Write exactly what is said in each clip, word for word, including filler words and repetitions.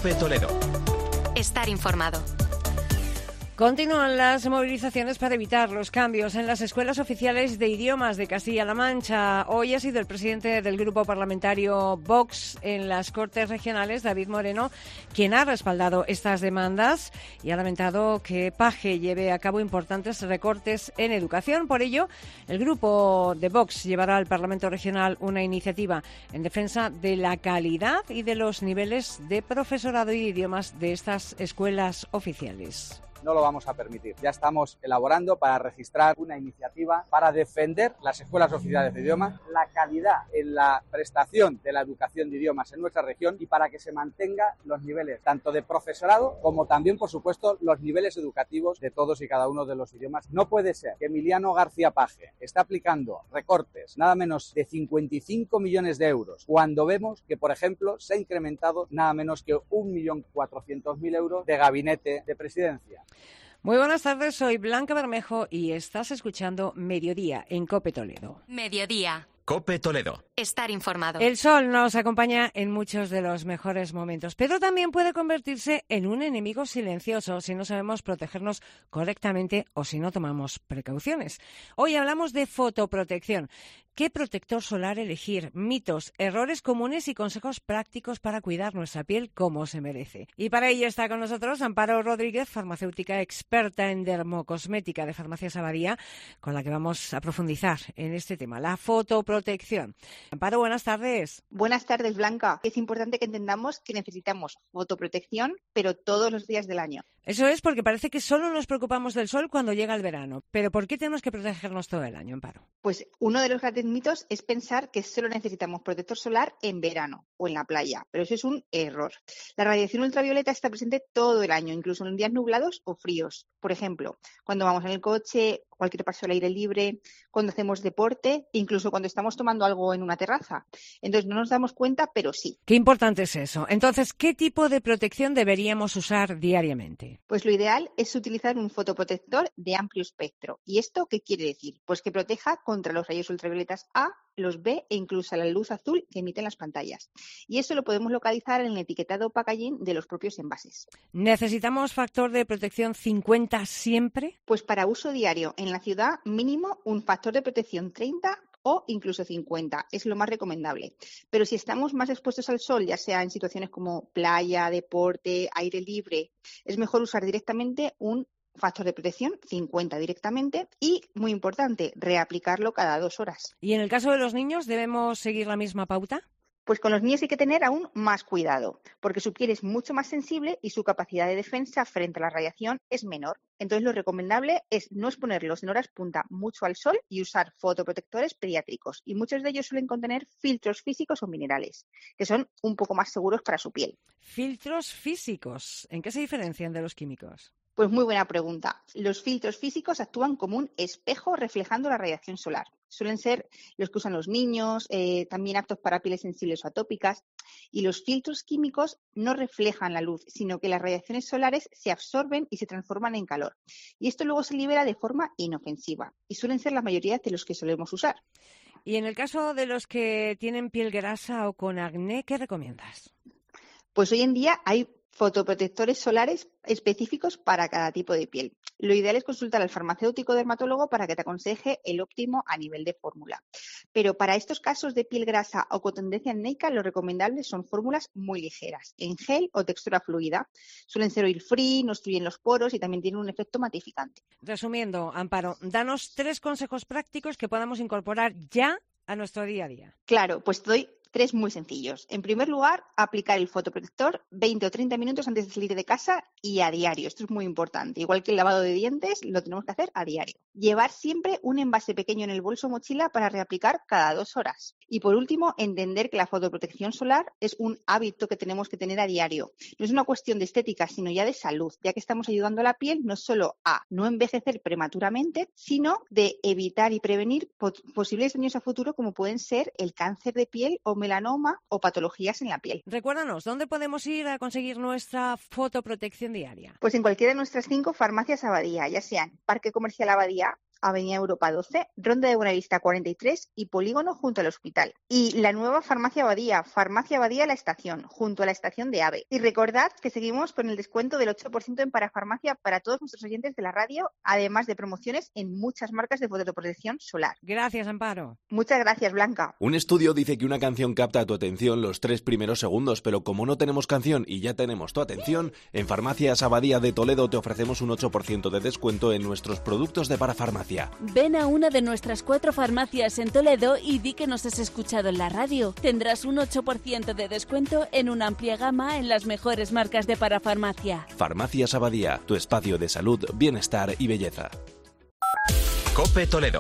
COPE Toledo. Estar informado. Continúan las movilizaciones para evitar los cambios en las escuelas oficiales de idiomas de Castilla-La Mancha. Hoy ha sido el presidente del grupo parlamentario Vox en las Cortes Regionales, David Moreno, quien ha respaldado estas demandas y ha lamentado que Paje lleve a cabo importantes recortes en educación. Por ello, el grupo de Vox llevará al Parlamento Regional una iniciativa en defensa de la calidad y de los niveles de profesorado y de idiomas de estas escuelas oficiales. No lo vamos a permitir. Ya estamos elaborando para registrar una iniciativa para defender las escuelas oficiales de idiomas, la calidad en la prestación de la educación de idiomas en nuestra región y para que se mantengan los niveles tanto de profesorado como también, por supuesto, los niveles educativos de todos y cada uno de los idiomas. No puede ser que Emiliano García Paje está aplicando recortes nada menos de cincuenta y cinco millones de euros cuando vemos que, por ejemplo, se ha incrementado nada menos que un millón cuatrocientos mil euros de gabinete de presidencia. Muy buenas tardes, soy Blanca Bermejo y estás escuchando Mediodía en COPE Toledo. Mediodía. COPE Toledo. Estar informado. El sol nos acompaña en muchos de los mejores momentos, pero también puede convertirse en un enemigo silencioso si no sabemos protegernos correctamente o si no tomamos precauciones. Hoy hablamos de fotoprotección. ¿Qué protector solar elegir? Mitos, errores comunes y consejos prácticos para cuidar nuestra piel como se merece. Y para ello está con nosotros Amparo Rodríguez, farmacéutica experta en dermocosmética de Farmacias Abadía, con la que vamos a profundizar en este tema, la fotoprotección. Amparo, buenas tardes. Buenas tardes, Blanca. Es importante que entendamos que necesitamos fotoprotección, pero todos los días del año. Eso es porque parece que solo nos preocupamos del sol cuando llega el verano. ¿Pero por qué tenemos que protegernos todo el año, Amparo? Pues uno de los grandes mitos es pensar que solo necesitamos protector solar en verano o en la playa, pero eso es un error. La radiación ultravioleta está presente todo el año, incluso en días nublados o fríos. Por ejemplo, cuando vamos en el coche, cualquier paso al aire libre, cuando hacemos deporte, incluso cuando estamos tomando algo en una terraza. Entonces no nos damos cuenta, pero sí. Qué importante es eso. Entonces, ¿qué tipo de protección deberíamos usar diariamente? Pues lo ideal es utilizar un fotoprotector de amplio espectro. ¿Y esto qué quiere decir? Pues que proteja contra los rayos ultravioletas A, los B e incluso la luz azul que emiten las pantallas. Y eso lo podemos localizar en el etiquetado packaging de los propios envases. ¿Necesitamos factor de protección cincuenta siempre? Pues para uso diario en la ciudad, mínimo un factor de protección treinta o incluso cincuenta, es lo más recomendable. Pero si estamos más expuestos al sol, ya sea en situaciones como playa, deporte, aire libre, es mejor usar directamente un factor de protección cincuenta directamente y, muy importante, reaplicarlo cada dos horas. ¿Y en el caso de los niños debemos seguir la misma pauta? Pues con los niños hay que tener aún más cuidado, porque su piel es mucho más sensible y su capacidad de defensa frente a la radiación es menor. Entonces, lo recomendable es no exponerlos en horas punta mucho al sol y usar fotoprotectores pediátricos. Y muchos de ellos suelen contener filtros físicos o minerales, que son un poco más seguros para su piel. ¿Filtros físicos? ¿En qué se diferencian de los químicos? Pues muy buena pregunta. Los filtros físicos actúan como un espejo reflejando la radiación solar. Suelen ser los que usan los niños, eh, también aptos para pieles sensibles o atópicas. Y los filtros químicos no reflejan la luz, sino que las radiaciones solares se absorben y se transforman en calor. Y esto luego se libera de forma inofensiva. Y suelen ser la mayoría de los que solemos usar. Y en el caso de los que tienen piel grasa o con acné, ¿qué recomiendas? Pues hoy en día hay fotoprotectores solares específicos para cada tipo de piel. Lo ideal es consultar al farmacéutico dermatólogo para que te aconseje el óptimo a nivel de fórmula. Pero para estos casos de piel grasa o con tendencia acnéica, lo recomendable son fórmulas muy ligeras, en gel o textura fluida. Suelen ser oil free, no obstruyen los poros y también tienen un efecto matificante. Resumiendo, Amparo, danos tres consejos prácticos que podamos incorporar ya a nuestro día a día. Claro, pues te doy tres muy sencillos. En primer lugar, aplicar el fotoprotector veinte o treinta minutos antes de salir de casa y a diario. Esto es muy importante. Igual que el lavado de dientes, lo tenemos que hacer a diario. Llevar siempre un envase pequeño en el bolso o mochila para reaplicar cada dos horas. Y por último, entender que la fotoprotección solar es un hábito que tenemos que tener a diario. No es una cuestión de estética, sino ya de salud, ya que estamos ayudando a la piel no solo a no envejecer prematuramente, sino de evitar y prevenir posibles daños a futuro como pueden ser el cáncer de piel o melanoma o patologías en la piel. Recuérdanos, ¿dónde podemos ir a conseguir nuestra fotoprotección diaria? Pues en cualquiera de nuestras cinco farmacias Abadía, ya sean Parque Comercial Abadía, Avenida Europa doce, Ronda de Buenavista cuarenta y tres y Polígono junto al hospital. Y la nueva Farmacia Abadía, Farmacia Abadía La Estación, junto a la estación de AVE. Y recordad que seguimos con el descuento del ocho por ciento en parafarmacia para todos nuestros oyentes de la radio, además de promociones en muchas marcas de fotoprotección solar. Gracias, Amparo. Muchas gracias, Blanca. Un estudio dice que una canción capta tu atención los tres primeros segundos, pero como no tenemos canción y ya tenemos tu atención, en Farmacias Abadía de Toledo te ofrecemos un ocho por ciento de descuento en nuestros productos de parafarmacia. Ven a una de nuestras cuatro farmacias en Toledo y di que nos has escuchado en la radio. Tendrás un ocho por ciento de descuento en una amplia gama en las mejores marcas de parafarmacia. Farmacias Abadía, tu espacio de salud, bienestar y belleza. COPE Toledo.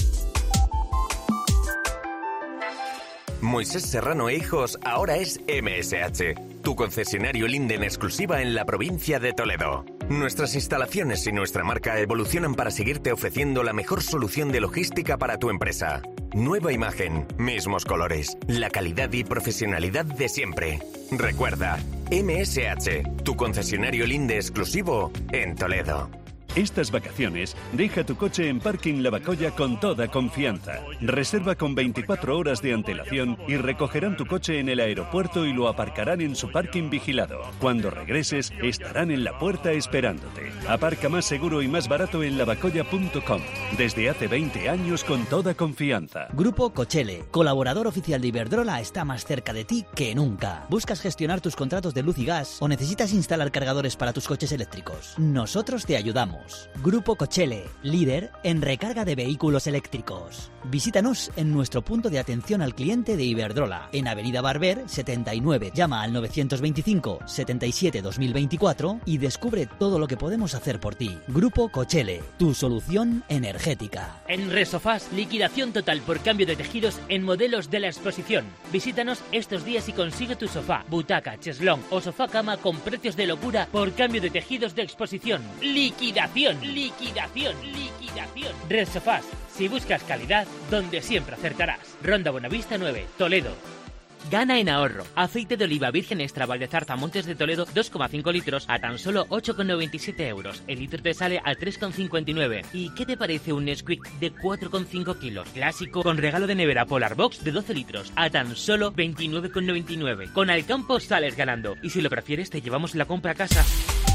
Moisés Serrano e Hijos ahora es M S H, tu concesionario Linden exclusiva en la provincia de Toledo. Nuestras instalaciones y nuestra marca evolucionan para seguirte ofreciendo la mejor solución de logística para tu empresa. Nueva imagen, mismos colores, la calidad y profesionalidad de siempre. Recuerda, M S H, tu concesionario Linde exclusivo en Toledo. Estas vacaciones, deja tu coche en Parking Lavacolla con toda confianza. Reserva con veinticuatro horas de antelación y recogerán tu coche en el aeropuerto y lo aparcarán en su parking vigilado. Cuando regreses, estarán en la puerta esperándote. Aparca más seguro y más barato en lavacolla punto com. Desde hace veinte años con toda confianza. Grupo Cochele, colaborador oficial de Iberdrola, está más cerca de ti que nunca. ¿Buscas gestionar tus contratos de luz y gas o necesitas instalar cargadores para tus coches eléctricos? Nosotros te ayudamos. Grupo Cochele, líder en recarga de vehículos eléctricos. Visítanos en nuestro punto de atención al cliente de Iberdrola, en Avenida Barber setenta y nueve. Llama al novecientos veinticinco setenta y siete dos mil veinticuatro y descubre todo lo que podemos hacer por ti. Grupo Cochele, tu solución energética. En Resofás, liquidación total por cambio de tejidos en modelos de la exposición. Visítanos estos días y consigue tu sofá, butaca, cheslón o sofá cama con precios de locura por cambio de tejidos de exposición. Liquidación. Liquidación, liquidación. Red Sofás, si buscas calidad, donde siempre acertarás. Ronda Buenavista nueve, Toledo. Gana en ahorro. Aceite de oliva virgen extra Valdezarza Montes de Toledo dos coma cinco litros a tan solo ocho coma noventa y siete euros. El litro te sale a tres coma cincuenta y nueve. ¿Y qué te parece un Nesquik de cuatro coma cinco kilos? Clásico con regalo de nevera Polar Box de doce litros a tan solo veintinueve coma noventa y nueve. Con Alcampo sales ganando. Y si lo prefieres te llevamos la compra a casa.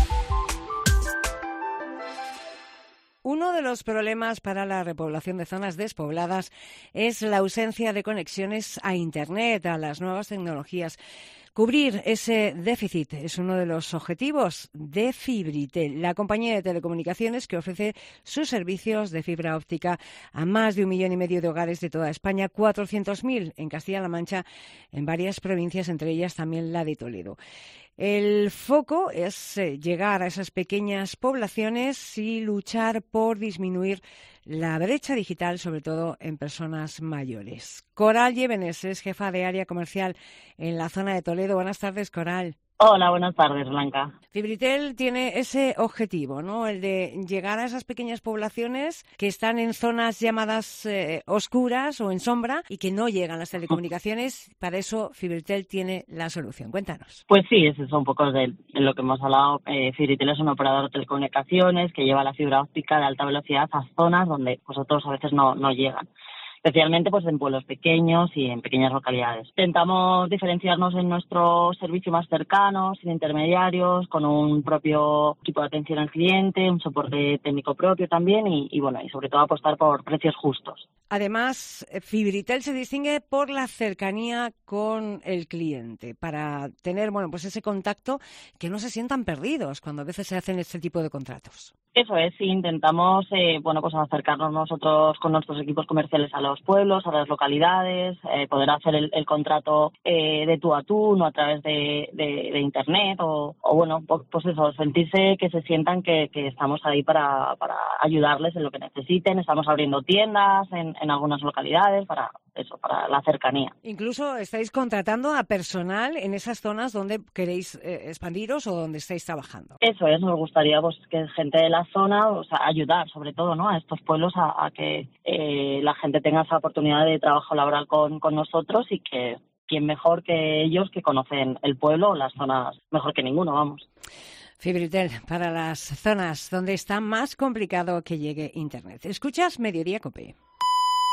Uno de los problemas para la repoblación de zonas despobladas es la ausencia de conexiones a Internet, a las nuevas tecnologías. Cubrir ese déficit es uno de los objetivos de Fibritel, la compañía de telecomunicaciones que ofrece sus servicios de fibra óptica a más de un millón y medio de hogares de toda España, cuatrocientos mil en Castilla-La Mancha, en varias provincias, entre ellas también la de Toledo. El foco es llegar a esas pequeñas poblaciones y luchar por disminuir la brecha digital, sobre todo en personas mayores. Coral Llévenes es jefa de área comercial en la zona de Toledo. Buenas tardes, Coral. Hola, buenas tardes, Blanca. Fibritel tiene ese objetivo, ¿no? El de llegar a esas pequeñas poblaciones que están en zonas llamadas eh, oscuras o en sombra y que no llegan las telecomunicaciones. Para eso Fibritel tiene la solución. Cuéntanos. Pues sí, eso es un poco de, de lo que hemos hablado. Eh, Fibritel es un operador de telecomunicaciones que lleva la fibra óptica de alta velocidad a zonas donde pues, otros a veces no, no llegan. Especialmente pues en pueblos pequeños y en pequeñas localidades. Intentamos diferenciarnos en nuestro servicio más cercano, sin intermediarios, con un propio equipo de atención al cliente, un soporte técnico propio también y, y bueno, y sobre todo apostar por precios justos. Además, Fibritel se distingue por la cercanía con el cliente, para tener, bueno, pues ese contacto, que no se sientan perdidos cuando a veces se hacen este tipo de contratos. Eso es, sí, intentamos eh, bueno, pues acercarnos nosotros con nuestros equipos comerciales a los pueblos, a las localidades, eh, poder hacer el, el contrato eh, de tú a tú, no a través de, de, de internet o, o bueno, pues eso, sentirse que se sientan que, que estamos ahí para, para ayudarles en lo que necesiten. Estamos abriendo tiendas en, en algunas localidades para eso, para la cercanía. Incluso estáis contratando a personal en esas zonas donde queréis eh, expandiros o donde estáis trabajando. Eso es, nos gustaría pues que gente de la zona, o sea, ayudar sobre todo, ¿no?, a estos pueblos a, a que eh, la gente tenga esa oportunidad de trabajo laboral con, con nosotros y que quién mejor que ellos que conocen el pueblo o las zonas mejor que ninguno, vamos. Fibritel para las zonas donde está más complicado que llegue Internet. Escuchas Mediodía COPE.